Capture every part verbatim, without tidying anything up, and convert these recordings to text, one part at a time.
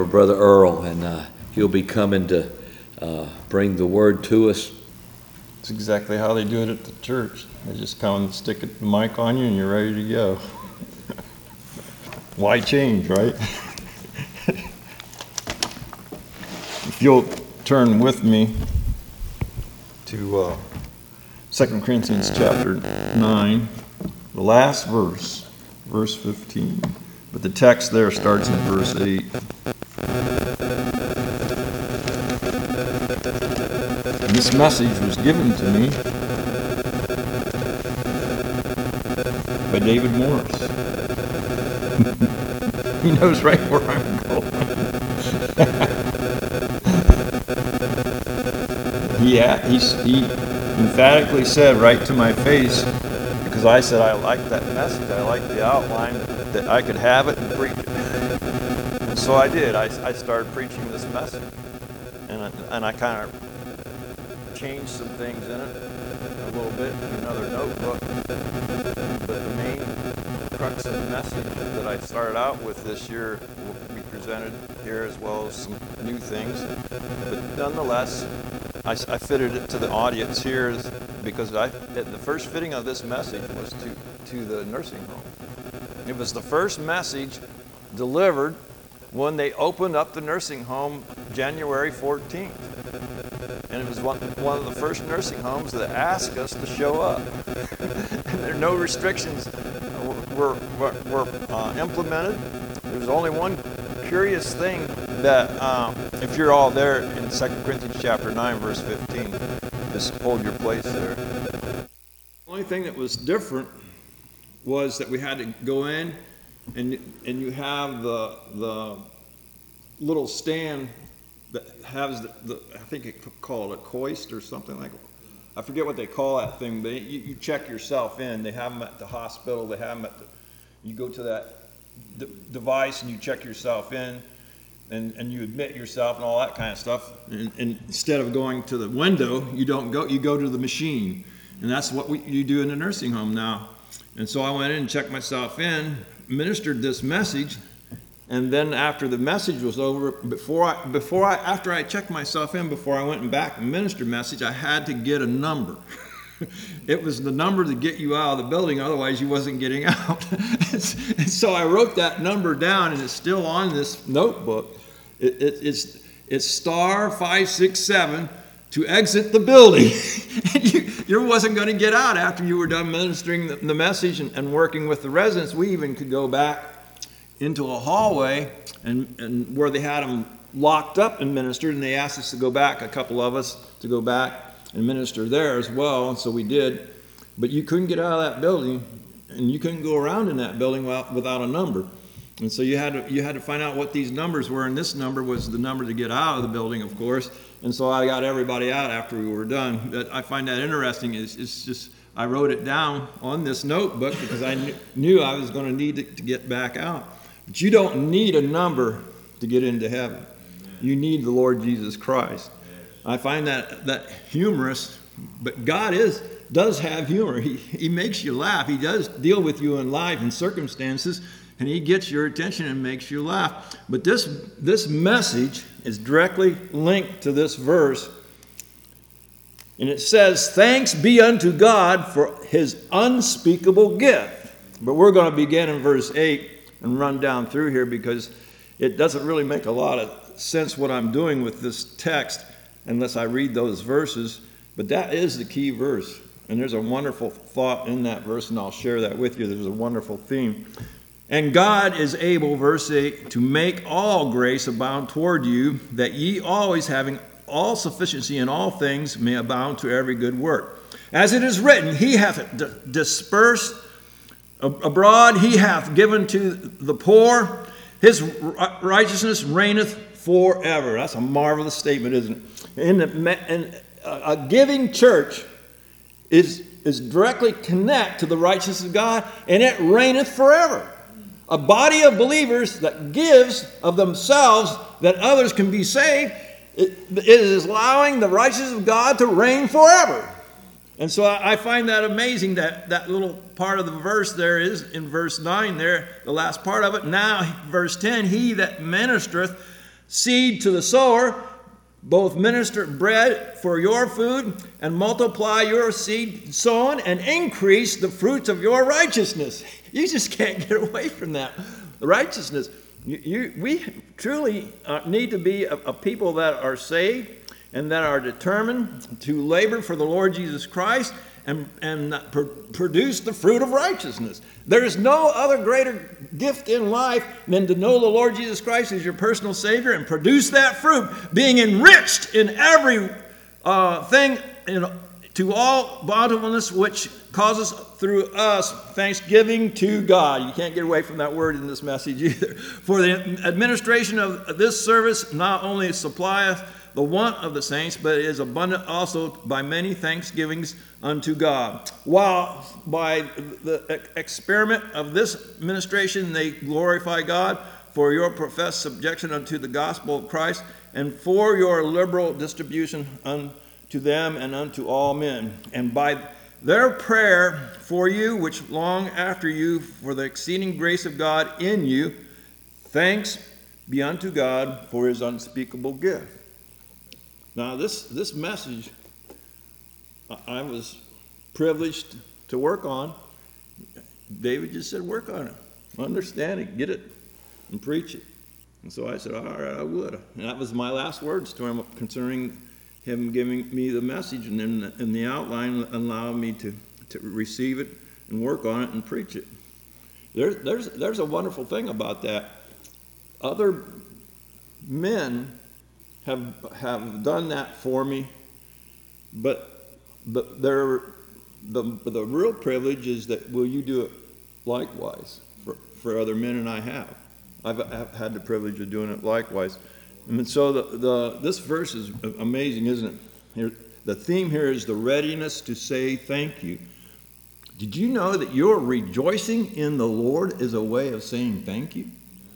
Brother Earl, and uh, he'll be coming to uh, bring the word to us. It's exactly how they do it at the church. They just come and stick the mic on you and you're ready to go. Why change, right? If you'll turn with me to uh, Second Corinthians chapter nine, the last verse, verse fifteen. But the text there starts in verse eight. And this message was given to me by David Morris. He knows right where I'm going. he, he, he emphatically said right to my face, because I said I liked that message, I liked the outline, that I could have it and preach it. And so I did. I, I started preaching this message. And I, and I kind of changed some things in it a little bit in another notebook. But the main crux of the message that I started out with this year will be presented here, as well as some new things. But nonetheless, I, I fitted it to the audience here because I, the first fitting of this message was to, to the nursing home. It was the first message delivered when they opened up the nursing home January fourteenth. And it was one, one of the first nursing homes that asked us to show up. And there no restrictions were, were, were uh, implemented. There was only one curious thing that, uh, if you're all there in Second Corinthians chapter nine, verse fifteen, just hold your place there. The only thing that was different was that we had to go in and and you have the the little stand that has the, the I think it call it a hoist or something like, I forget what they call that thing, but you, you check yourself in. They have them at the hospital. They have them at the, you go to that d- device and you check yourself in, and, and you admit yourself and all that kind of stuff. And, and instead of going to the window, you don't go. You go to the machine, and that's what we, you do in the nursing home now. And so I went in and checked myself in, ministered this message, and then after the message was over, before I, before I, after I checked myself in, before I went back and ministered message, I had to get a number. It was the number to get you out of the building, otherwise you wasn't getting out. And so I wrote that number down, and it's still on this notebook. It, it, it's it's star five six seven to exit the building. And you, you wasn't going to get out after you were done ministering the, the message and, and working with the residents. We even could go back into a hallway and, and where they had them locked up and ministered, and they asked us to go back, a couple of us, to go back and minister there as well, and so we did. But you couldn't get out of that building, and you couldn't go around in that building without, without a number. And so you had to you had to find out what these numbers were, and this number was the number to get out of the building, of course. And so I got everybody out after we were done. But I find that interesting. It's, it's just, I wrote it down on this notebook because I kn- knew I was going to need it to get back out. But you don't need a number to get into heaven. You need the Lord Jesus Christ. I find that that humorous, but God is does have humor. He he makes you laugh. He does deal with you in life and circumstances, and he gets your attention and makes you laugh. But this this message is directly linked to this verse. And it says, "Thanks be unto God for his unspeakable gift." But we're going to begin in verse eight and run down through here because it doesn't really make a lot of sense what I'm doing with this text unless I read those verses. But that is the key verse. And there's a wonderful thought in that verse, and I'll share that with you. There's a wonderful theme. "And God is able," verse eight, "to make all grace abound toward you, that ye always having all sufficiency in all things may abound to every good work. As it is written, he hath d- dispersed abroad, he hath given to the poor, his righteousness reigneth forever." That's a marvelous statement, isn't it? In, the, in a giving church is, is directly connect to the righteousness of God, and it reigneth forever. A body of believers that gives of themselves that others can be saved, it, it is allowing the righteousness of God to reign forever. And so I find that amazing, that that little part of the verse there is in verse nine there, the last part of it. Now, verse ten, "He that ministereth seed to the sower, both minister bread for your food, and multiply your seed sown, and increase the fruits of your righteousness. You just can't get away from that. The righteousness. You, you, we truly uh, need to be a, a people that are saved and that are determined to labor for the Lord Jesus Christ and, and pr- produce the fruit of righteousness. There is no other greater gift in life than to know the Lord Jesus Christ as your personal Savior and produce that fruit, being enriched in every uh, thing in, to all bountifulness, which causes through us thanksgiving to God. You can't get away from that word in this message either. For the administration of this service not only supplieth the want of the saints, but it is abundant also by many thanksgivings unto God. While by the experiment of this ministration they glorify God for your professed subjection unto the gospel of Christ, and for your liberal distribution unto them and unto all men. And by their prayer for you, which long after you for the exceeding grace of God in you, thanks be unto God for his unspeakable gift. Now, this, this message I was privileged to work on. David just said, work on it, understand it, get it, and preach it. And so I said, all right, I would. And that was my last words to him concerning him giving me the message, and then in the outline allowing me to, to receive it and work on it and preach it. There, there's, there's a wonderful thing about that. Other men have have done that for me, but but there the the real privilege is that will you do it likewise for, for other men, and I have. I've, I've had the privilege of doing it likewise. And so the, the this verse is amazing, isn't it? Here, the theme here is the readiness to say thank you. Did you know that your rejoicing in the Lord is a way of saying thank you?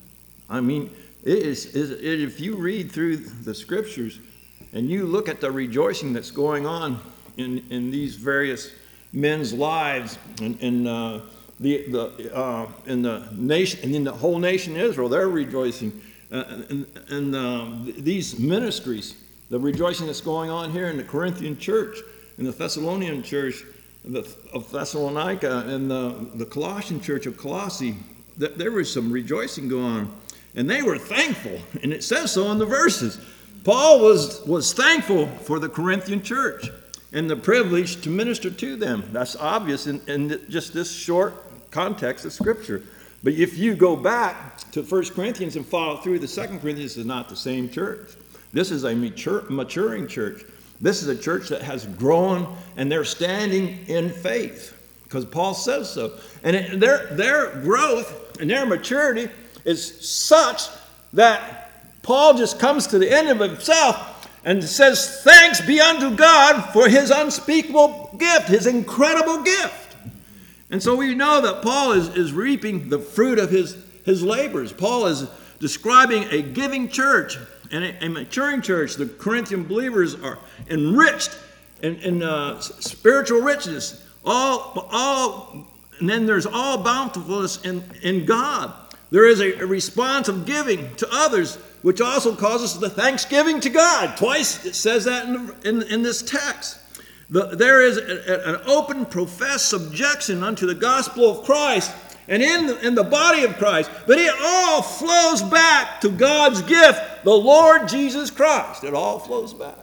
I mean, It is, it, if you read through the scriptures and you look at the rejoicing that's going on in, in these various men's lives and, and uh, the, the, uh, in the nation and in the whole nation of Israel, they're rejoicing. Uh, and and um, these ministries, the rejoicing that's going on here in the Corinthian church, in the Thessalonian church the, of Thessalonica, and the, the Colossian church of Colossae, th- there was some rejoicing going on. And they were thankful, and it says so in the verses. Paul was, was thankful for the Corinthian church and the privilege to minister to them. That's obvious in, in just this short context of Scripture. But if you go back to First Corinthians and follow through, the Second Corinthians is not the same church. This is a mature, maturing church. This is a church that has grown, and they're standing in faith, because Paul says so. And it, their, their growth and their maturity is such that Paul just comes to the end of himself and says, thanks be unto God for his unspeakable gift, his incredible gift. And so we know that Paul is, is reaping the fruit of his, his labors. Paul is describing a giving church and a, a maturing church. The Corinthian believers are enriched in, in uh, spiritual richness. All, all, and then there's all bountifulness in, in God. There is a, a response of giving to others, which also causes the thanksgiving to God. Twice it says that in, the, in, in this text. The, there is a, a, an open, professed subjection unto the gospel of Christ and in the, in the body of Christ. But it all flows back to God's gift, the Lord Jesus Christ. It all flows back.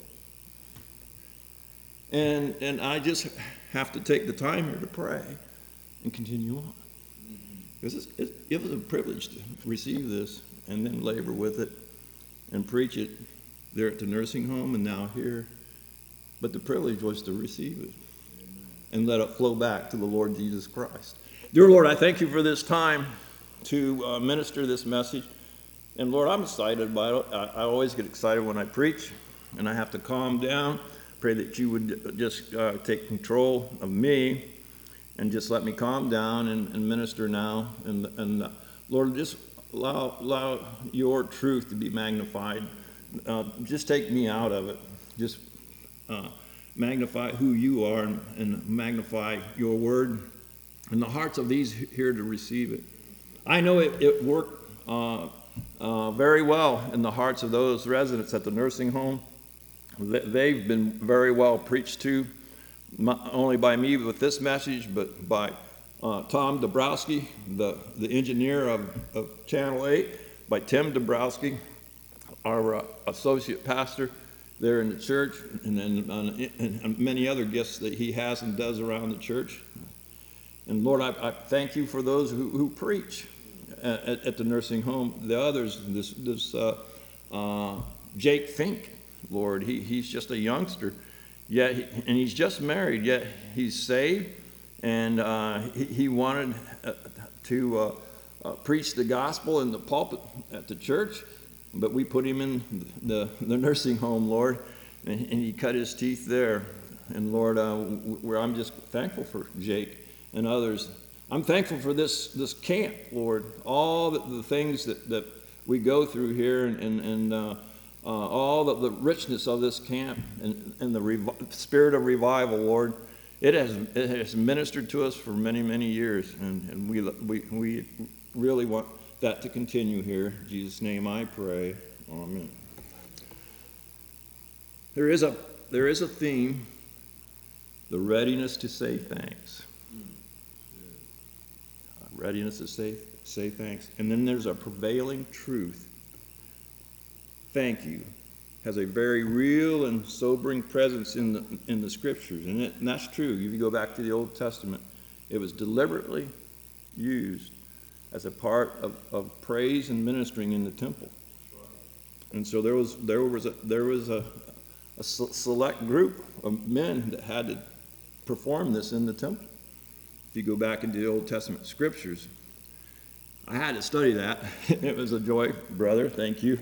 And, and I just have to take the time here to pray and continue on. Because it, it was a privilege to receive this and then labor with it and preach it there at the nursing home and now here. But the privilege was to receive it and let it flow back to the Lord Jesus Christ. Dear Lord, I thank you for this time to uh, minister this message. And Lord, I'm excited about it. I, I always get excited when I preach, and I have to calm down. Pray that you would just uh, take control of me and just let me calm down and, and minister now. And, and uh, Lord, just allow, allow your truth to be magnified. Uh, just take me out of it. Just uh, magnify who you are and, and magnify your word in the hearts of these here to receive it. I know it, it worked uh, uh, very well in the hearts of those residents at the nursing home. They've been very well preached to, not only by me with this message, but by uh, Tom Dabrowski, the, the engineer of, of Channel eight, by Tim Dabrowski, our uh, associate pastor there in the church, and then uh, and many other gifts that he has and does around the church. And Lord, I, I thank you for those who, who preach at, at the nursing home. The others, this, this uh, uh, Jake Fink, Lord, he, he's just a youngster, yet he, and he's just married, yet he's saved, and uh, he, he wanted uh, to uh, uh, preach the gospel in the pulpit at the church, but we put him in the, the nursing home, Lord, and, and he cut his teeth there. And Lord, uh, where I'm just thankful for Jake and others. I'm thankful for this this camp, Lord, all the, the things that, that we go through here, and, and, and uh, uh, all the, the richness of this camp, and, and the revi- spirit of revival, Lord. It has it has ministered to us for many, many years, and, and we, we, we really want that to continue here. In Jesus' name I pray. Amen. There is a there is a theme, the readiness to say thanks. Readiness to say, say thanks. And then there's a prevailing truth. Thank you has a very real and sobering presence in the, in the scriptures. And, it, and that's true. If you go back to the Old Testament, it was deliberately used as a part of, of praise and ministering in the temple. And so there was, there was, a, there was a, a select group of men that had to perform this in the temple. If you go back into the Old Testament scriptures, I had to study that. It was a joy, brother. Thank you.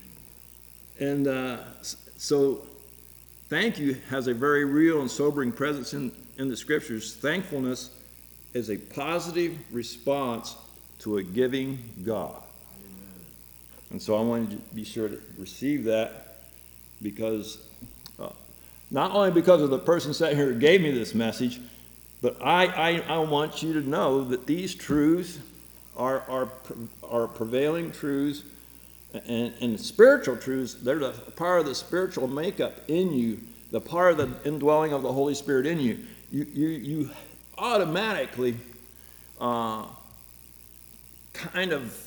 And uh, so thank you has a very real and sobering presence in, in the scriptures. Thankfulness is a positive response to a giving God. Amen. And so I wanted you to be sure to receive that, because uh, not only because of the person sitting here who gave me this message, but I, I, I want you to know that these truths are, are, are prevailing truths, and, and spiritual truths. They're the part of the spiritual makeup in you, the part of the indwelling of the Holy Spirit in you. You, you, you automatically uh, kind of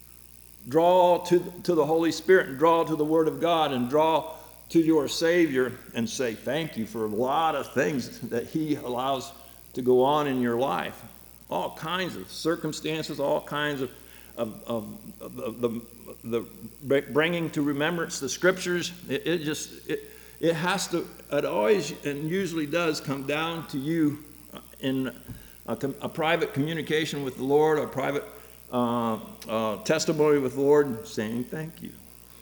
draw to, to the Holy Spirit, and draw to the Word of God, and draw to your Savior, and say thank you for a lot of things that He allows to go on in your life. All kinds of circumstances, all kinds of, of, of, of the, the bringing to remembrance the scriptures. It, it just, it, it has to, it always and usually does come down to you in a, a private communication with the Lord, a private uh, uh, testimony with the Lord, saying thank you.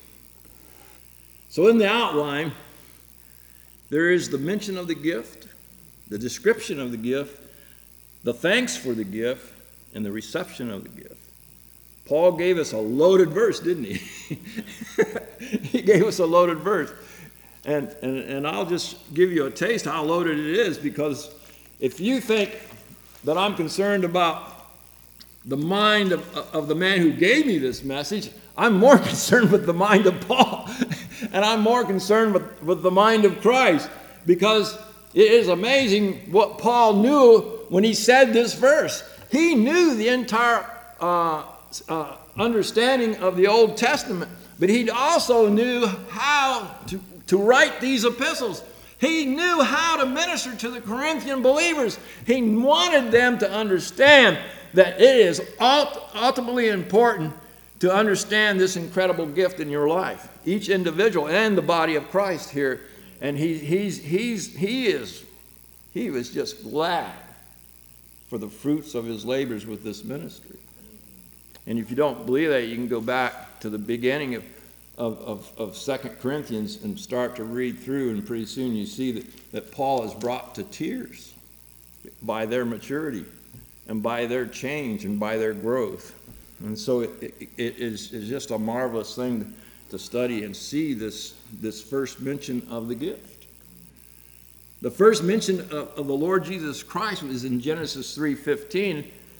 So in the outline, there is the mention of the gift, the description of the gift, the thanks for the gift, and the reception of the gift. Paul gave us a loaded verse, didn't he? He gave us a loaded verse. And, and, and I'll just give you a taste how loaded it is, because if you think that I'm concerned about the mind of, of the man who gave me this message, I'm more concerned with the mind of Paul. And I'm more concerned with, with the mind of Christ, because it is amazing what Paul knew when he said this verse. He knew the entire uh, uh, understanding of the Old Testament, but he also knew how to, to write these epistles. He knew how to minister to the Corinthian believers. He wanted them to understand that it is ultimately important to understand this incredible gift in your life, each individual and the body of Christ here. And he, he's, he's, he is, he was just glad for the fruits of his labors with this ministry. And if you don't believe that, you can go back to the beginning of, of, of, of Second Corinthians and start to read through, and pretty soon you see that, that Paul is brought to tears by their maturity and by their change and by their growth. And so it, it, it is it's just a marvelous thing to study and see this, this first mention of the gift. The first mention of, of the Lord Jesus Christ was in Genesis three fifteen,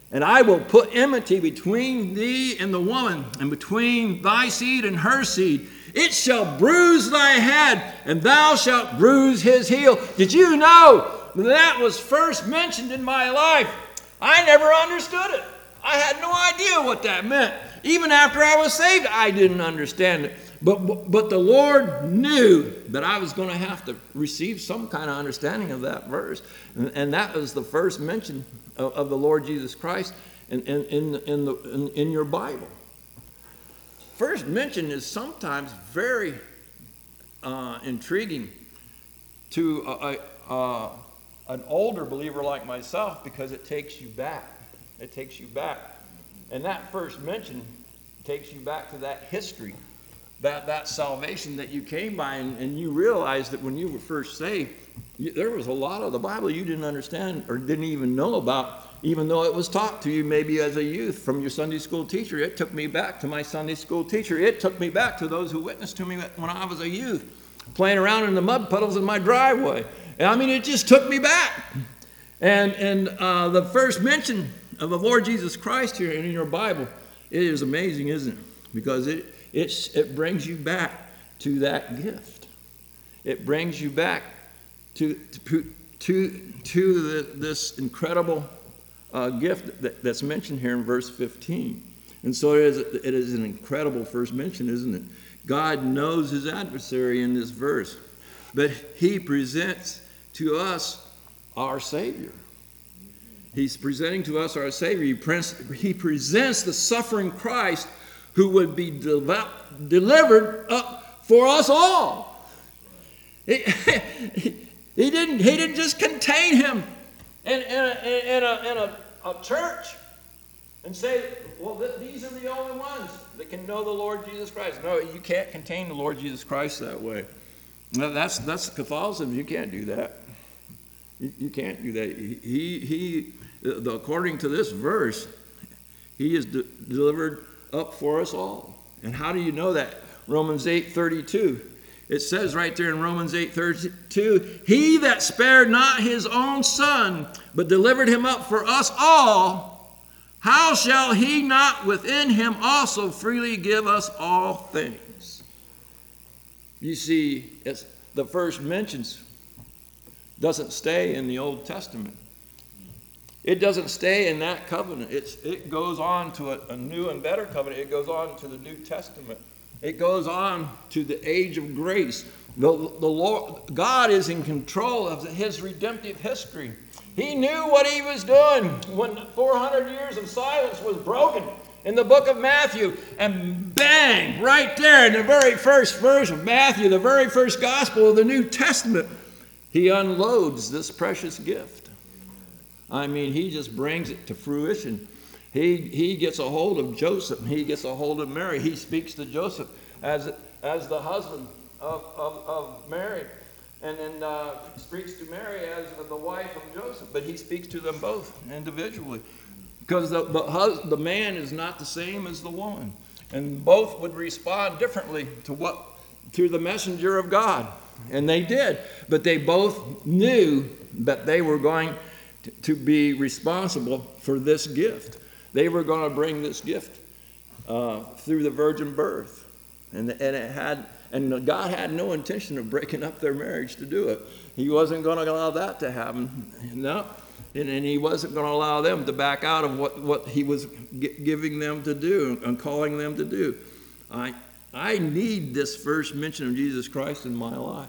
And I will put enmity between thee and the woman, and between thy seed and her seed. It shall bruise thy head, and thou shalt bruise his heel. Did you know that was first mentioned in my life? I never understood it. I had no idea what that meant. Even after I was saved, I didn't understand it. But, but the Lord knew that I was going to have to receive some kind of understanding of that verse. And, and that was the first mention of, of the Lord Jesus Christ in, in, in, in, the, in, in your Bible. First mention is sometimes very uh, intriguing to a, a, a, an older believer like myself, because it takes you back. It takes you back. And that first mention takes you back to that history, that, that salvation that you came by, and, and you realize that when you were first saved, you, there was a lot of the Bible you didn't understand or didn't even know about, even though it was taught to you maybe as a youth from your Sunday school teacher. It took me back to my Sunday school teacher. It took me back to those who witnessed to me when I was a youth, playing around in the mud puddles in my driveway. And I mean, it just took me back. And, and uh, the first mention of the Lord Jesus Christ here in your Bible, it is amazing, isn't it? Because it, it's, it brings you back to that gift. It brings you back to, to, to, to the, this incredible uh, gift that, that's mentioned here in verse fifteen. And so it is, it is an incredible first mention, isn't it? God knows his adversary in this verse, but he presents to us our Savior. He's presenting to us our Savior. He, pre- he presents the suffering Christ who would be de- delivered up for us all. He, he, he, didn't, he didn't just contain him in, in, a, in, a, in a, a church and say, well, th- these are the only ones that can know the Lord Jesus Christ. No, you can't contain the Lord Jesus Christ that way. No, that's, that's Catholicism. You can't do that. You, you can't do that. He, he, the, according to this verse, he is de- delivered up for us all. And how do you know that? Romans eight thirty-two. It says right there in Romans eight thirty-two, he that spared not his own son, but delivered him up for us all, how shall he not within him also freely give us all things? You see, it's the first mentions doesn't stay in the Old Testament. It doesn't stay in that covenant. It's, it goes on to a, a new and better covenant. It goes on to the New Testament. It goes on to the age of grace. The, the Lord, God is in control of his redemptive history. He knew what he was doing when four hundred years of silence was broken in the book of Matthew. And bang, right there in the very first verse of Matthew, the very first gospel of the New Testament, he unloads this precious gift. I mean, he just brings it to fruition. He, he gets a hold of Joseph. He gets a hold of Mary. He speaks to Joseph as, as the husband of, of, of Mary. And then uh, speaks to Mary as the wife of Joseph. But he speaks to them both individually. Because the, the, hus- the man is not the same as the woman. And both would respond differently to what to the messenger of God. And they did. But they both knew that they were going to, to be responsible for this gift. They were going to bring this gift uh, through the virgin birth. And, and it had and God had no intention of breaking up their marriage to do it. He wasn't going to allow that to happen. No. And, and he wasn't going to allow them to back out of what, what he was g- giving them to do and calling them to do. I I need this first mention of Jesus Christ in my life.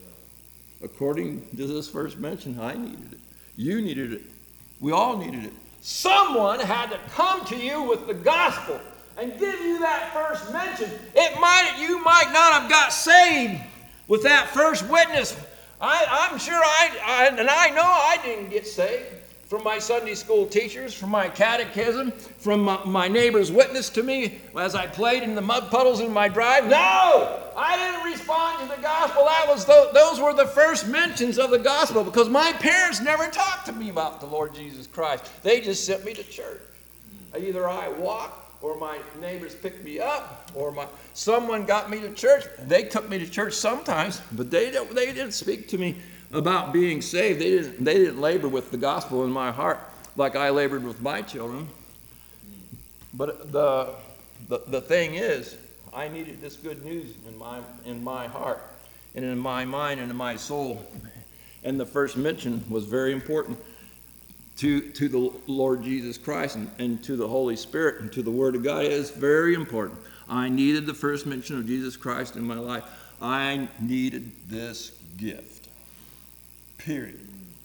According to this first mention, I needed it. You needed it. We all needed it. Someone had to come to you with the gospel and give you that first mention. It might, you might not have got saved with that first witness. I, I'm sure I, I, and I know I didn't get saved from my Sunday school teachers, from my catechism, from my, my neighbor's witness to me as I played in the mud puddles in my drive. No, I didn't respond to the gospel. That was the, those were the first mentions of the gospel, because my parents never talked to me about the Lord Jesus Christ. They just sent me to church. Either I walked, or my neighbors picked me up, or my someone got me to church. They took me to church sometimes, but they don't, they didn't speak to me about being saved. They didn't, they didn't labor with the gospel in my heart. like I labored with my children. But the, the, the thing is, I needed this good news in my, in my heart and in my mind and in my soul. And the first mention was very important to, to the Lord Jesus Christ and, and to the Holy Spirit and to the Word of God. It is very important. I needed the first mention of Jesus Christ in my life. I needed this gift. Period.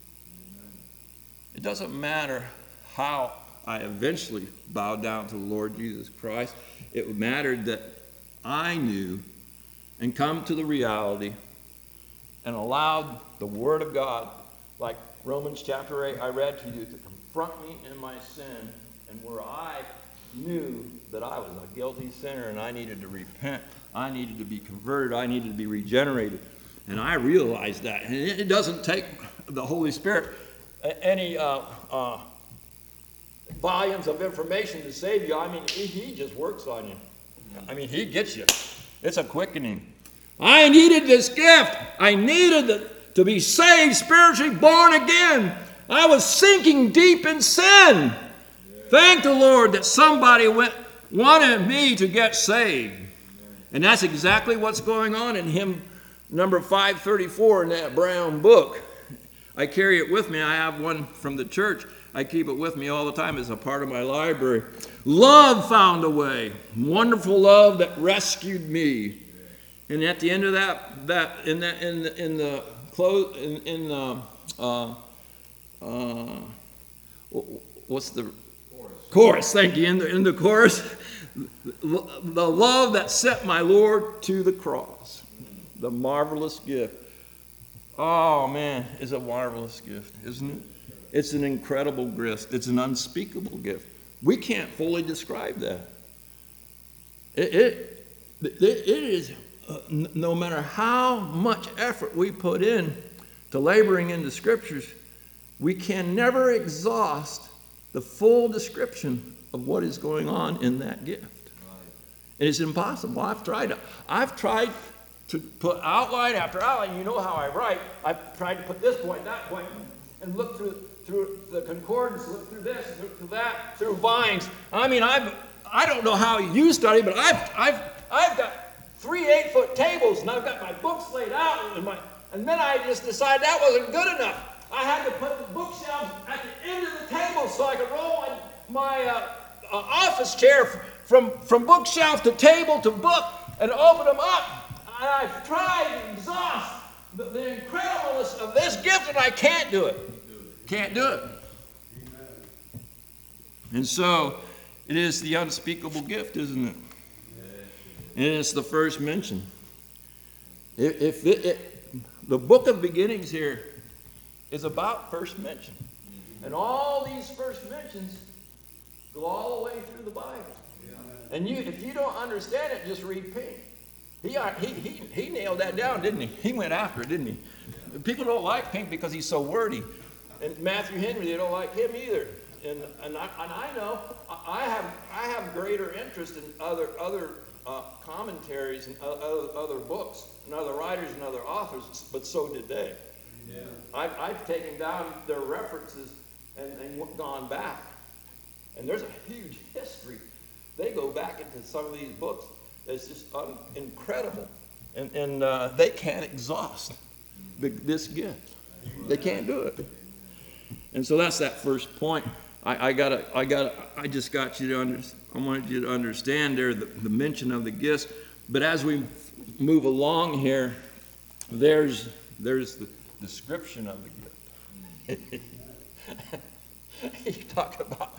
It doesn't matter how I eventually bowed down to the Lord Jesus Christ. It mattered that I knew and come to the reality and allowed the Word of God, like Romans chapter eight I read to you, to confront me in my sin, and where I knew that I was a guilty sinner and I needed to repent, I needed to be converted, I needed to be regenerated. And I realized that. And it doesn't take the Holy Spirit any uh, uh, volumes of information to save you. I mean, he, he just works on you. I mean, he gets you. It's a quickening. I needed this gift. I needed the, to be saved, spiritually born again. I was sinking deep in sin. Thank the Lord that somebody went, wanted me to get saved. And that's exactly what's going on in hymn number five thirty-four in that brown book. I carry it with me. I have one from the church. I keep it with me all the time as a part of my library. Love found a way. Wonderful love that rescued me. And at the end of that, that in that in the in the close in, in the uh, uh, what's the chorus? Chorus. Thank you. In the in the chorus, the love that set my Lord to the cross, the marvelous gift. Oh man, it's a marvelous gift, isn't it? It's an incredible gift. It's an unspeakable gift. We can't fully describe that. It it, it, it is. Uh, n- no matter how much effort we put in to laboring in the scriptures, we can never exhaust the full description of what is going on in that gift. Right. It is impossible. I've tried to, I've tried to put outline after outline. You know how I write. I've tried to put this point, that point, and look through through the concordance, look through this, look through that, through Vines. I mean, I've I don't know how you study, but I've I've I've got three eight-foot tables, and I've got my books laid out, and, my, and then I just decided that wasn't good enough. I had to put the bookshelves at the end of the table so I could roll my, my uh, uh, office chair from, from bookshelf to table to book and open them up. And I've tried to exhaust the, the incredibleness of this gift, and I can't do it. Can't do it. And so it is the unspeakable gift, isn't it? And it's the first mention. If, if it, it, the book of beginnings here is about first mention. And all these first mentions go all the way through the Bible. And you, if you don't understand it, just read Pink. He, he, he, he nailed that down, didn't he? He went after it, didn't he? People don't like Pink because he's so wordy. And Matthew Henry, they don't like him either. And, and, I, and I know I have, I have greater interest in other other Uh, commentaries and other, other books and other writers and other authors, but so did they. Yeah. I've, I've taken down their references and, and gone back. And there's a huge history. They go back into some of these books. It's just un- incredible. And, and uh, they can't exhaust the, this gift. They can't do it. And so that's that first point. I, I gotta, I gotta, I just got you to understand. I wanted you to understand there the, the mention of the gifts. But as we move along here, there's there's the description of the gift. You talk about.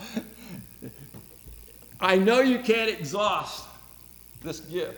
I know you can't exhaust this gift,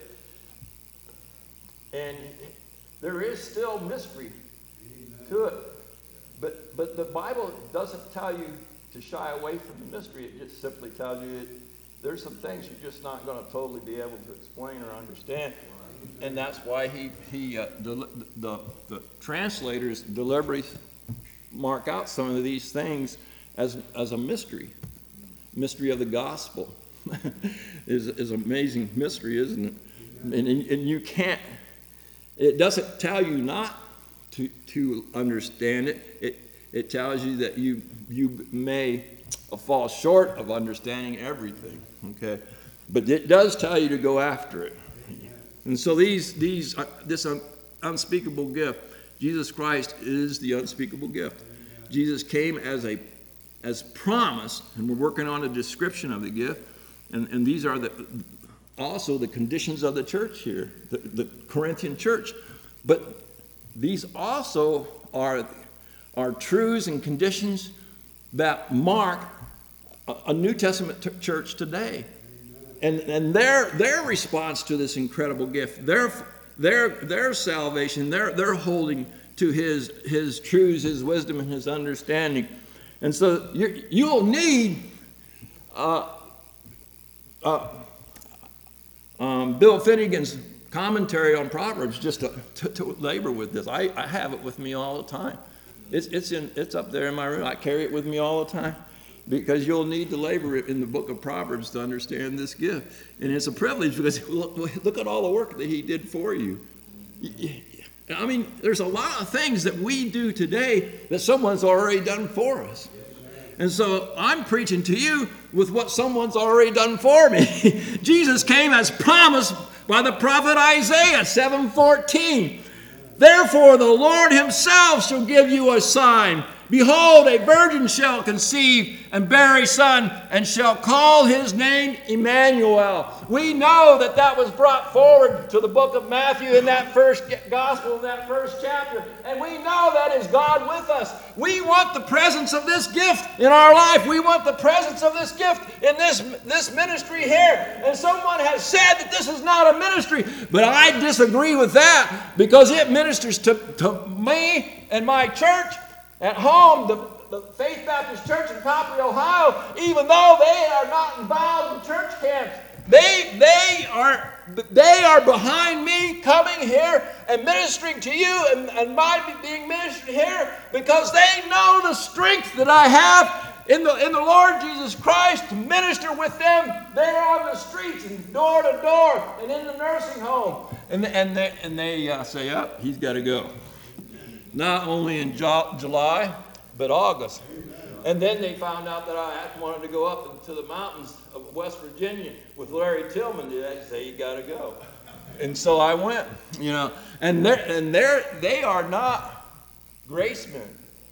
and there is still mystery to it. But but the Bible doesn't tell you to shy away from the mystery. It just simply tells you that there's some things you're just not going to totally be able to explain or understand. And that's why he, he uh, del- the, the translators deliberately mark out some of these things as, as a mystery. Mystery of the gospel is, is amazing mystery, isn't it? And, and you can't, it doesn't tell you not to, to understand it. It, it tells you that you, you may fall short of understanding everything, okay? But it does tell you to go after it. And so these, these, uh, this un, unspeakable gift, Jesus Christ is the unspeakable gift. Jesus came as a, as promised, and we're working on a description of the gift, and, and these are the, also the conditions of the church here, the, the Corinthian church. But these also are, are truths and conditions that mark a, a New Testament t- church today. And, and their, their response to this incredible gift, their, their, their salvation, their, their holding to his, his truths, his wisdom, and his understanding. And so you, you'll need uh, uh, um, Bill Finnegan's commentary on Proverbs just to, to, to labor with this. I, I have it with me all the time. It's, it's, in, it's up there in my room. I carry it with me all the time, because you'll need to labor in the book of Proverbs to understand this gift. And it's a privilege, because look, look at all the work that he did for you. I mean, there's a lot of things that we do today that someone's already done for us. And so I'm preaching to you with what someone's already done for me. Jesus came as promised by the prophet Isaiah seven fourteen. Therefore the Lord himself shall give you a sign. Behold, a virgin shall conceive and bear a son, and shall call his name Emmanuel. We know that that was brought forward to the book of Matthew in that first gospel, in that first chapter. And we know that is God with us. We want the presence of this gift in our life. We want the presence of this gift in this, this ministry here. And someone has said that this is not a ministry, but I disagree with that, because it ministers to, to me and my church. At home, the, the Faith Baptist Church in Copley, Ohio, even though they are not involved in church camps, they, they, are, they are behind me coming here and ministering to you, and, and my being ministered here, because they know the strength that I have in the, in the Lord Jesus Christ to minister with them there on the streets and door to door and in the nursing home. And, and they, and they uh, say, oh, he's got to go. Not only in July, but August. And then they found out that I wanted to go up into the mountains of West Virginia with Larry Tillman. They say, you got to go. And so I went, you know. And they're, and they're, they are not grace men.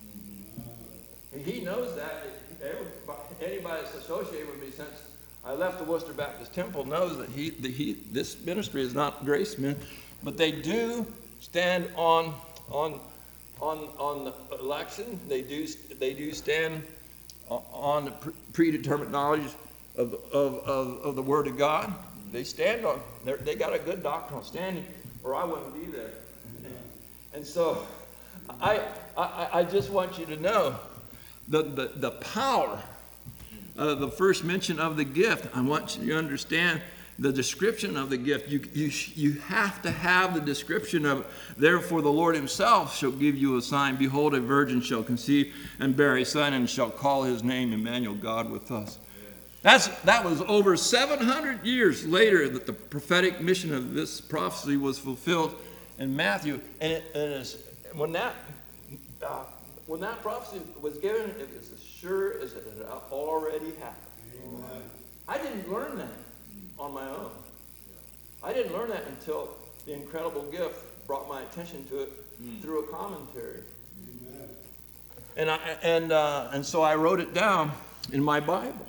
He knows that. Everybody, anybody that's associated with me since I left the Worcester Baptist Temple knows that he, the, he, this ministry is not grace men. But they do stand on, on, On, on the election. They do, they do stand on the predetermined knowledge of, of, of, of the Word of God. They stand on, they got a good doctrinal standing, or I wouldn't be there. And so I, I, I just want you to know the, the, the power of the first mention of the gift. I want you to understand the description of the gift. You, you, you have to have the description of it. Therefore the Lord himself shall give you a sign. Behold, a virgin shall conceive and bear a son, and shall call his name Emmanuel, God with us. That's, that was over seven hundred years later that the prophetic mission of this prophecy was fulfilled in Matthew. And, it, and it's, when, that, uh, when that prophecy was given, it was as sure as it had already happened. Amen. I didn't learn that on my own. I didn't learn that until the incredible gift brought my attention to it mm. through a commentary. Amen. And I and uh, and so I wrote it down in my Bible.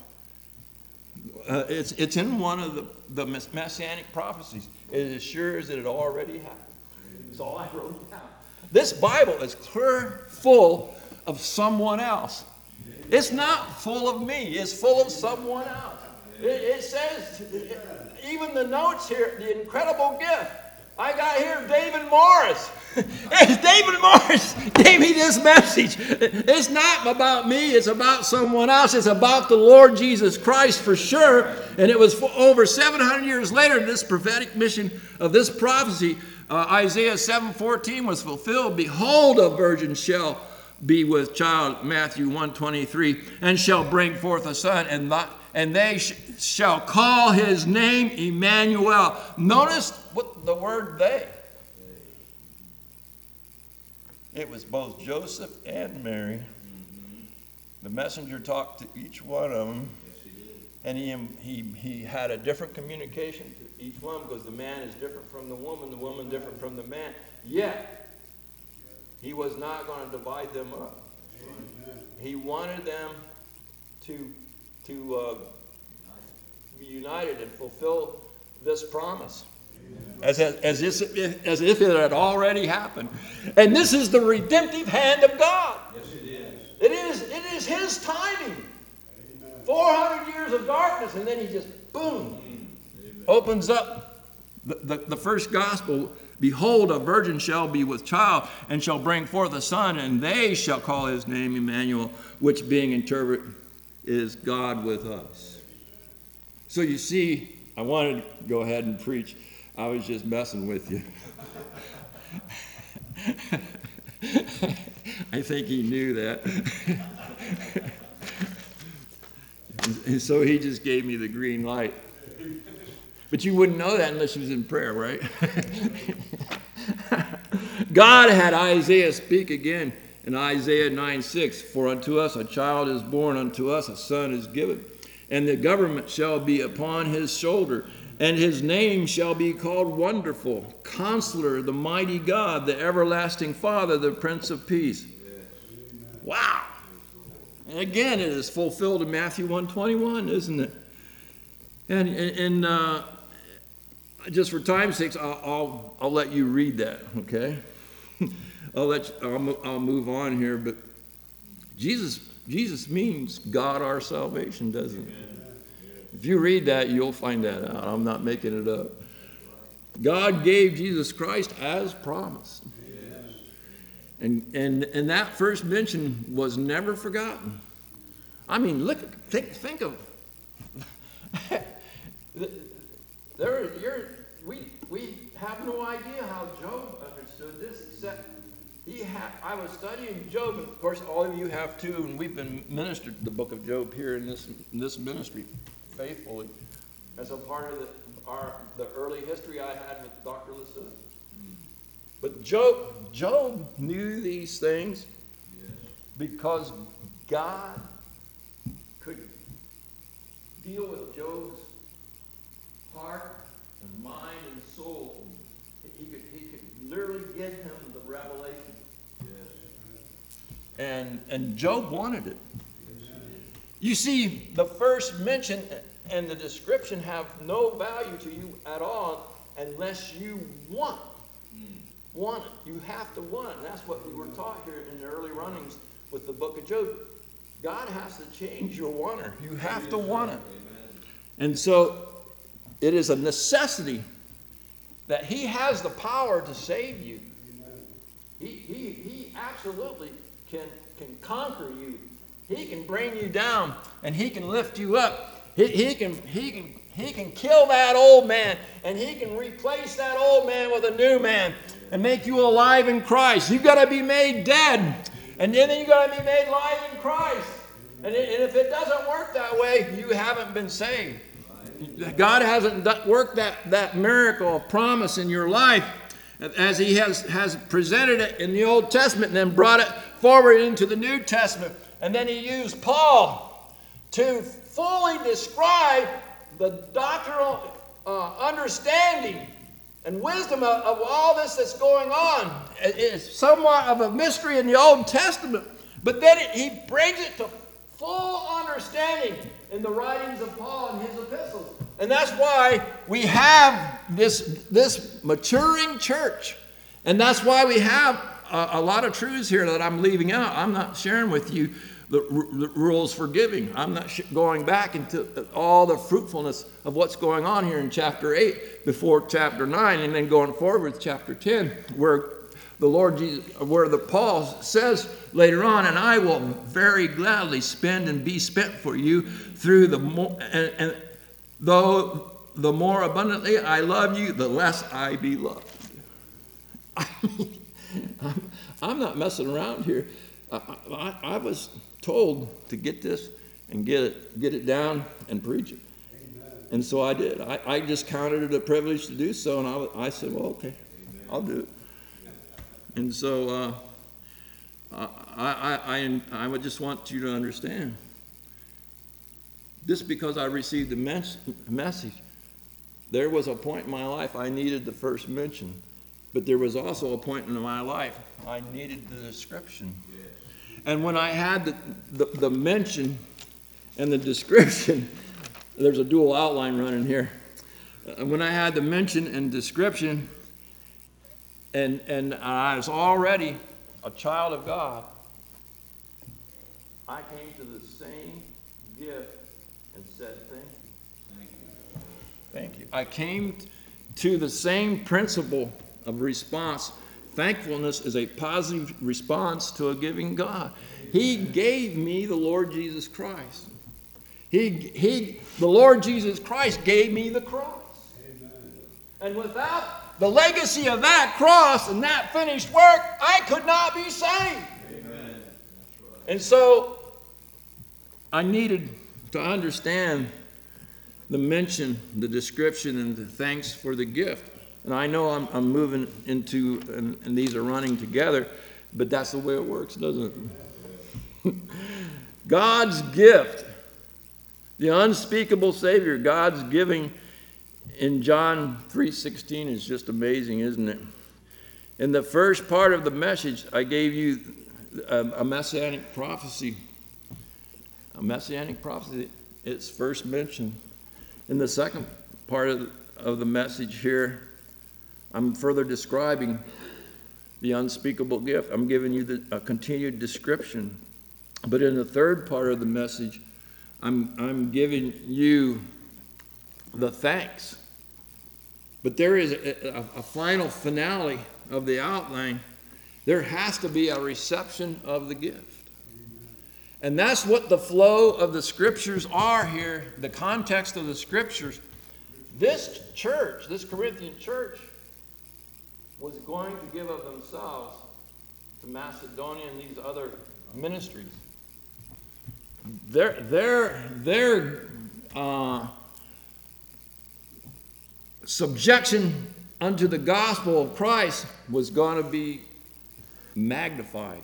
Uh, it's it's in one of the, the messianic prophecies. It is as sure as it had already happened. That's all I wrote down. This Bible is clear full of someone else. It's not full of me. It's full of someone else. It, it says, even the notes here, the incredible gift. I got here David Morris. David Morris gave me this message. It's not about me. It's about someone else. It's about the Lord Jesus Christ for sure. And it was over seven hundred years later, this prophetic mission of this prophecy, uh, Isaiah seven fourteen was fulfilled. Behold, a virgin shall be with child, Matthew one twenty-three, and shall bring forth a son, and that and they sh- shall call his name Emmanuel. Notice what the word they. It was both Joseph and Mary. the messenger talked to each one of them, and he, he, he had a different communication to each one, because the man is different from the woman, the woman different from the man. Yet, he was not going to divide them up. He wanted them to, to uh, be united and fulfill this promise. As, as, as, if, as if it had already happened. And this is the redemptive hand of God. Yes, it is. It is, it is his timing. four hundred years of darkness, and then he just, boom, Amen. Opens up the, the, the first gospel. Behold, a virgin shall be with child, and shall bring forth a son, and they shall call his name Emmanuel, which being interpreted is God with us. So you see, I wanted to go ahead and preach. I was just messing with you. I think he knew that. And so he just gave me the green light. But you wouldn't know that unless you was in prayer, right? God had Isaiah speak again in Isaiah nine six. For unto us a child is born, unto us a son is given, and the government shall be upon his shoulder, and his name shall be called Wonderful, Counselor, the Mighty God, the Everlasting Father, the Prince of Peace. Wow. And again, it is fulfilled in Matthew one twenty-one, isn't it? And, and, and uh, just for time's sake, I'll, I'll, I'll let you read that, okay? I'll, let you, I'll, I'll move on here, but Jesus, Jesus means God our salvation, doesn't it? If you read that, you'll find that out. I'm not making it up. God gave Jesus Christ as promised. And, and, and that first mention was never forgotten. I mean, look, think, think of, there, you're, we, we have no idea how Job understood this, except he had, I was studying Job, and of course all of you have too, and we've been ministered the book of Job here in this, in this ministry faithfully as a part of the, our, the early history I had with Doctor Lasson. But Job, Job knew these things because God could deal with Job's heart and mind and soul. He could, he could literally give him the revelation. And, and Job wanted it. You see, the first mention and the description have no value to you at all unless you want Want it. You have to want it. And that's what we were taught here in the early runnings with the book of Job. God has to change your wanter. You have to want it. And so it is a necessity that he has the power to save you. He, he, he absolutely can, can conquer you. He can bring you down and he can lift you up. He, he can, he can, he can kill that old man and he can replace that old man with a new man and make you alive in Christ. You've got to be made dead, and then you've got to be made alive in Christ. And, it, and if it doesn't work that way, you haven't been saved. God hasn't worked that, that miracle of promise in your life as he has, has presented it in the Old Testament and then brought it forward into the New Testament. And then he used Paul to fully describe the doctrinal uh, understanding and wisdom of, of all this that's going on. It's somewhat of a mystery in the Old Testament, but then it, he brings it to full understanding in the writings of Paul and his epistles. And that's why we have this, this maturing church. And that's why we have a, a lot of truths here that I'm leaving out. I'm not sharing with you the, the rules for giving. I'm not sh- going back into all the fruitfulness of what's going on here in chapter eight before chapter nine, and then going forward with chapter ten, where the Lord Jesus, where the Paul says later on, and I will very gladly spend and be spent for you through the more, and, and though the more abundantly I love you, the less I be loved. I mean, I'm, I'm not messing around here. I, I, I was told to get this and get it, get it down and preach it. Amen. And so I did. I, I just counted it a privilege to do so, and I, I said, well, okay, Amen. I'll do it. And so uh, I, I, I, I would just want you to understand. Just because I received the mes- message, there was a point in my life I needed the first mention, but there was also a point in my life I needed the description. And when I had the, the, the mention and the description, there's a dual outline running here. Uh, when I had the mention and description, and, and I was already a child of God, I came to the same gift and said, thank you. Thank you. Thank you. I came to the same principle of response. Thankfulness is a positive response to a giving God. He gave me the Lord Jesus Christ. He, he, the Lord Jesus Christ gave me the cross. Amen. And without the legacy of that cross and that finished work, I could not be saved. Amen. And so I needed to understand the mention, the description, and the thanks for the gift. And I know I'm, I'm moving into, and, and these are running together, but that's the way it works, doesn't it? God's gift, the unspeakable Savior, God's giving in John three sixteen is just amazing, isn't it? In the first part of the message, I gave you a, a messianic prophecy. A messianic prophecy, it's first mentioned. In the second part of the, of the message here, I'm further describing the unspeakable gift. I'm giving you the, a continued description. But in the third part of the message, I'm, I'm giving you the thanks. But there is a, a, a final finale of the outline. There has to be a reception of the gift. And that's what the flow of the scriptures are here, the context of the scriptures. This church, this Corinthian church, was going to give of themselves to Macedonia and these other ministries. Their, their, their uh, subjection unto the gospel of Christ was going to be magnified.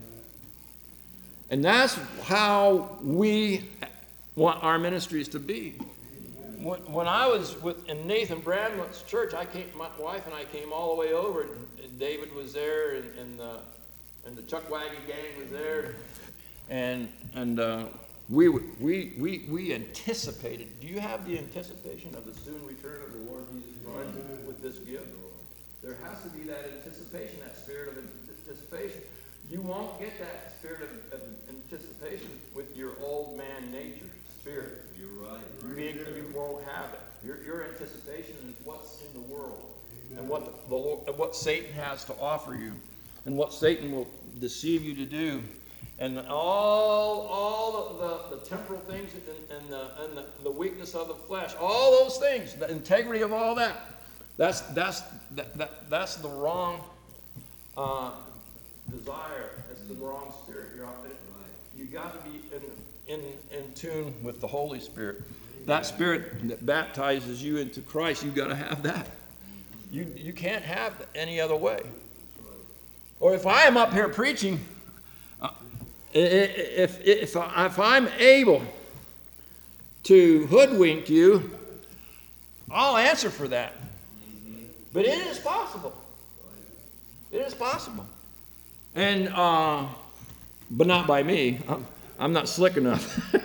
And that's how we want our ministries to be. When, when I was with, in Nathan Bradmont's church, I came, my wife and I came all the way over, and David was there, and, and, the, and the Chuck Waggy gang was there, and, and uh, we, we, we, we anticipated. Do you have the anticipation of the soon return of the Lord Jesus Christ with this gift? There has to be that anticipation, that spirit of anticipation. You won't get that spirit of, of anticipation with your old man nature spirit. You're right. You, you won't have it. Your, your anticipation is what's in the world. Amen. And what the, the what Satan has to offer you, and what Satan will deceive you to do, and all all the, the, the temporal things and, and, the, and the, the weakness of the flesh, all those things, the integrity of all that. That's that's that, that that's the wrong. Uh, desire. That's the wrong spirit. You're out there. You got to be in, in, in tune with the Holy Spirit. That spirit that baptizes you into Christ, you got to have that. You you can't have it any other way. Or if I am up here preaching, uh, if, if, if I'm able to hoodwink you, I'll answer for that. But it is possible. It is possible. And, uh, but not by me. I'm, I'm not slick enough.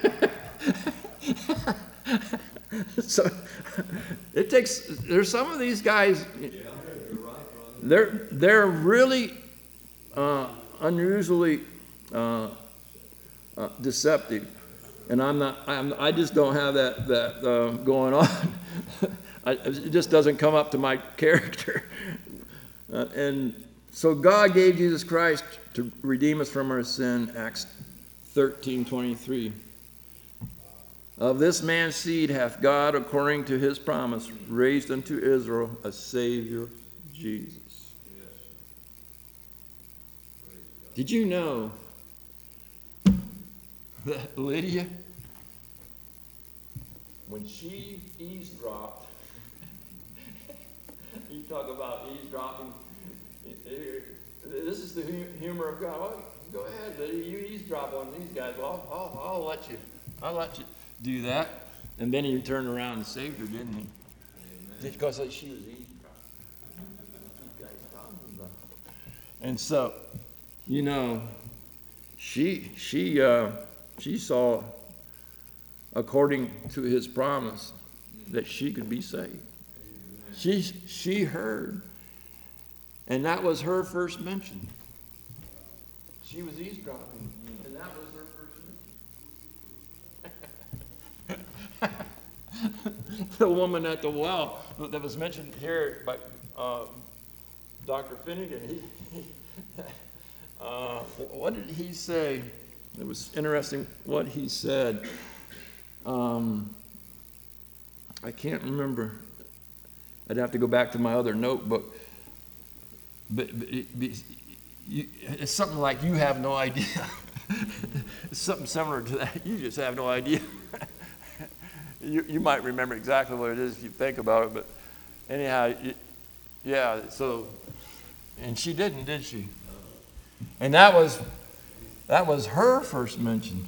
So it takes, there's some of these guys, they're, they're really uh, unusually uh, uh, deceptive. And I'm not, I'm, I just don't have that, that uh, going on. I, it just doesn't come up to my character. Uh, and so God gave Jesus Christ to redeem us from our sin, Acts thirteen twenty-three. Of this man's seed hath God, according to his promise, raised unto Israel a Savior, Jesus. Did you know that Lydia, when she eavesdropped, you talk about eavesdropping, this is the humor of God. Well, go ahead, Lydia, you eavesdrop on these guys. Well, I'll, I'll, I'll let you, I'll let you do that. And then he turned around and saved her, didn't he? Because she was eavesdropping. You guys talking about? And so, you know, she she uh, she saw, according to his promise, that she could be saved. She she heard, and that was her first mention. She was eavesdropping, and that was her first mention. The woman at the well that was mentioned here by uh, Doctor Finnegan, he, he, uh, what did he say? It was interesting what he said. Um, I can't remember. I'd have to go back to my other notebook. But, but it, it, you, it's something like you have no idea. It's something similar to that. You just have no idea. you, you might remember exactly what it is if you think about it. But anyhow, you, yeah, so, and she didn't, did she? And that was, that was her first mention.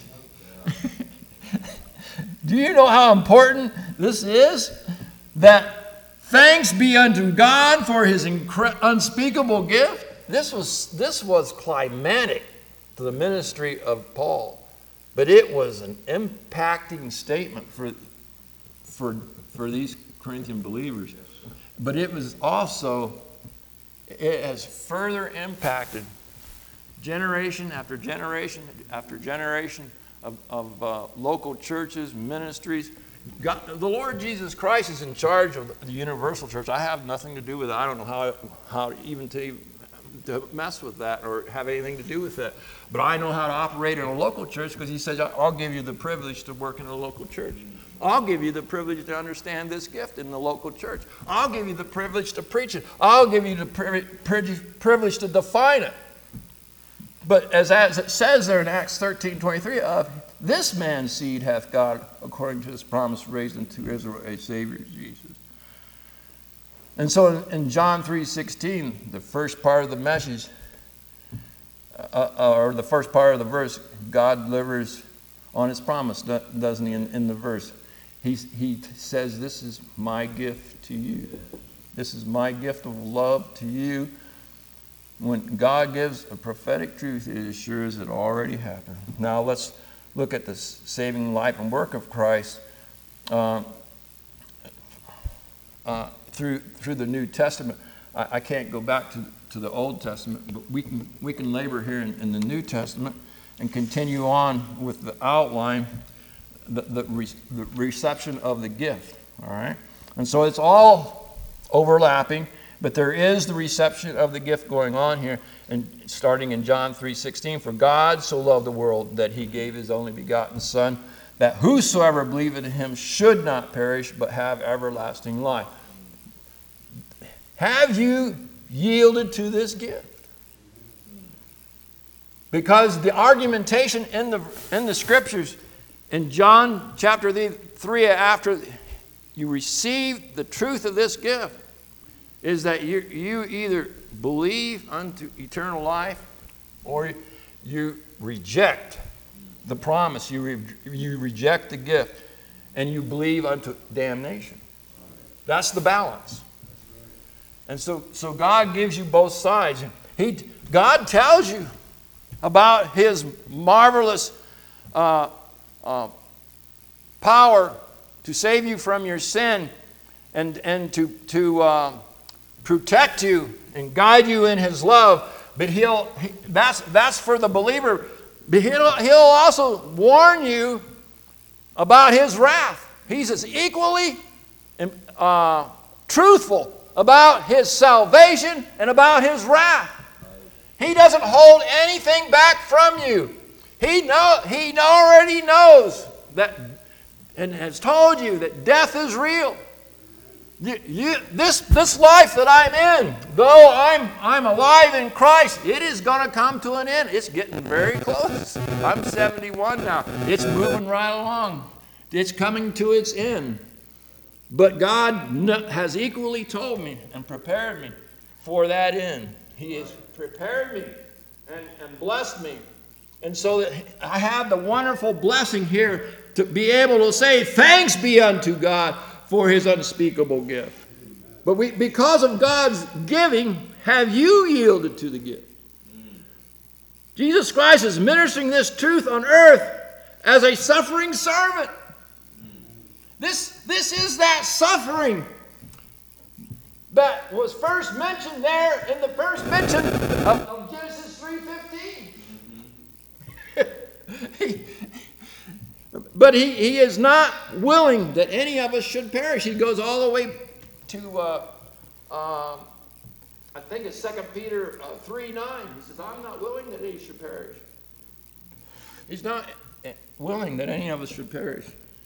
Do you know how important this is? That thanks be unto God for his incre- unspeakable gift. This was, this was climatic to the ministry of Paul. But it was an impacting statement for, for, for these Corinthian believers. But it was also, it has further impacted generation after generation after generation of, of uh, local churches, ministries. God, the Lord Jesus Christ is in charge of the universal church. I have nothing to do with it. I don't know how, how even to, to mess with that or have anything to do with that. But I know how to operate in a local church because he says, I'll give you the privilege to work in a local church. I'll give you the privilege to understand this gift in the local church. I'll give you the privilege to preach it. I'll give you the pri- pri- privilege to define it. But as, as it says there in Acts thirteen twenty-three, of this man's seed hath God, according to his promise, raised unto Israel a Savior, Jesus. And so in John three sixteen, the first part of the message, uh, or the first part of the verse, God delivers on his promise, doesn't he, in, in the verse? He, he says, this is my gift to you. This is my gift of love to you. When God gives a prophetic truth, it assures it already happened. Now let's look at the saving life and work of Christ uh, uh, through through the New Testament. I, I can't go back to, to the Old Testament, but we can we can labor here in, in the New Testament and continue on with the outline, the the, re, the reception of the gift. All right, and so it's all overlapping. But there is the reception of the gift going on here, and starting in John three sixteen. For God so loved the world that he gave his only begotten Son, that whosoever believeth in him should not perish, but have everlasting life. Have you yielded to this gift? Because the argumentation in the in the scriptures, in John chapter three, after you receive the truth of this gift, is that you, you either believe unto eternal life or you reject the promise. You, re, you reject the gift and you believe unto damnation. That's the balance. And so, so God gives you both sides. He, God tells you about his marvelous uh, uh, power to save you from your sin and, and to... to uh, protect you and guide you in his love, but he'll he, that's that's for the believer. But he'll, he'll also warn you about his wrath. He's as equally uh, truthful about his salvation and about his wrath. He doesn't hold anything back from you. He know he already knows that and has told you that death is real. You, you, this, this life that I'm in, though I'm, I'm alive in Christ, it is going to come to an end. It's getting very close. I'm seventy-one now. It's moving right along. It's coming to its end. But God has equally told me and prepared me for that end. He has prepared me and, and blessed me. And so that I have the wonderful blessing here to be able to say, thanks be unto God for his unspeakable gift. But we, because of God's giving, have you yielded to the gift? Jesus Christ is ministering this truth on earth as a suffering servant. This, this is that suffering that was first mentioned there in the first mention of, of Genesis three fifteen. he, but he, he is not willing that any of us should perish. He goes all the way to, uh, uh, I think it's Second Peter uh, three nine. He says, I'm not willing that any should perish. He's not willing that any of us should perish.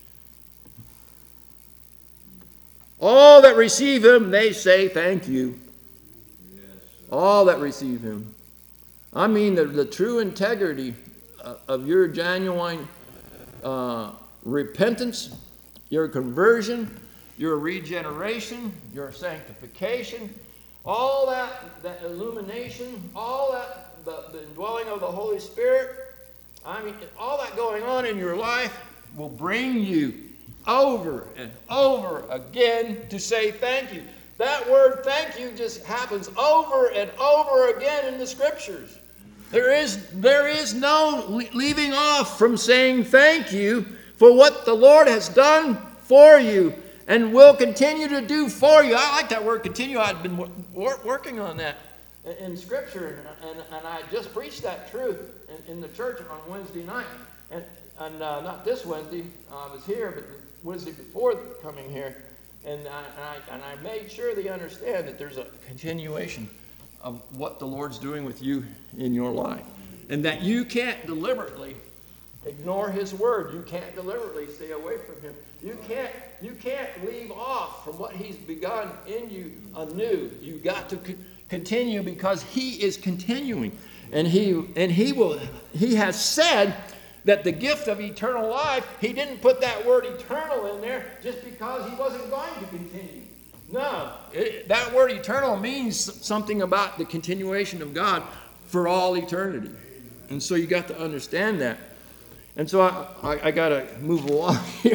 All that receive him, they say thank you. Yes. All that receive him. I mean the, the true integrity of, of your genuine uh, repentance, your conversion, your regeneration, your sanctification, all that, that illumination, all that, the, the indwelling of the Holy Spirit, I mean, all that going on in your life will bring you over and over again to say thank you. That word thank you just happens over and over again in the Scriptures. There is, there is no leaving off from saying thank you for what the Lord has done for you and will continue to do for you. I like that word continue. I've been wor- working on that in Scripture, and, and, and I just preached that truth in, in the church on Wednesday night. And, and uh, not this Wednesday, uh, I was here, but the Wednesday before coming here. And I, and, I, and I made sure they understand that there's a continuation of what the Lord's doing with you in your life. And that you can't deliberately ignore his word. You can't deliberately stay away from him. You can't, you can't leave off from what he's begun in you anew. You've got to co- continue because he is continuing. And he, and he will, he has said that the gift of eternal life, he didn't put that word eternal in there just because he wasn't going to continue. No, it, that word eternal means something about the continuation of God for all eternity. And so you got to understand that. And so I, I, I got to move along here.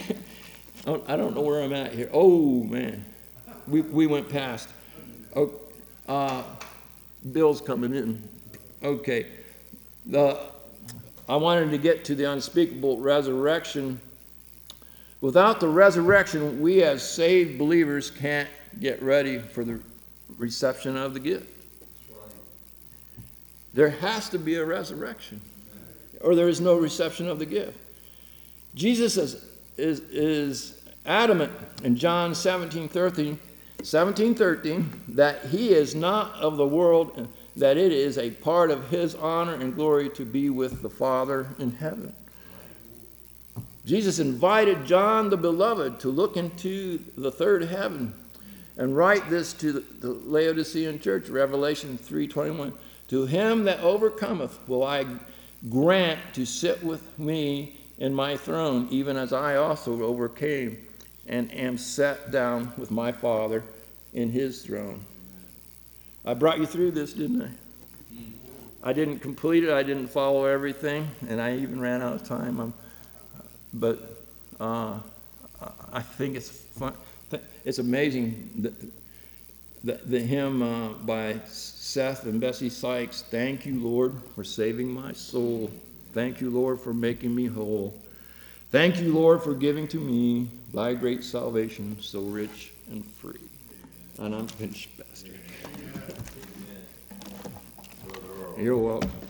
I don't know where I'm at here. Oh, man. We, we went past. Oh, uh, Bill's coming in. Okay. The, I wanted to get to the unspeakable resurrection. Without the resurrection, we as saved believers can't get ready for the reception of the gift. There has to be a resurrection, or there is no reception of the gift. Jesus is, is, is adamant in John seventeen thirteen, seventeen thirteen that he is not of the world, that it is a part of his honor and glory to be with the Father in heaven. Jesus invited John the Beloved to look into the third heaven and write this to the, the Laodicean church, Revelation three twenty-one. To him that overcometh will I grant to sit with me in my throne, even as I also overcame and am set down with my Father in his throne. I brought you through this, didn't I? I didn't complete it. I didn't follow everything, and I even ran out of time. I'm, but uh, I think it's fun. It's amazing that the, the hymn uh, by Seth and Bessie Sykes, thank you, Lord, for saving my soul. Thank you, Lord, for making me whole. Thank you, Lord, for giving to me thy great salvation, so rich and free. And I'm finished, Pastor. You're welcome.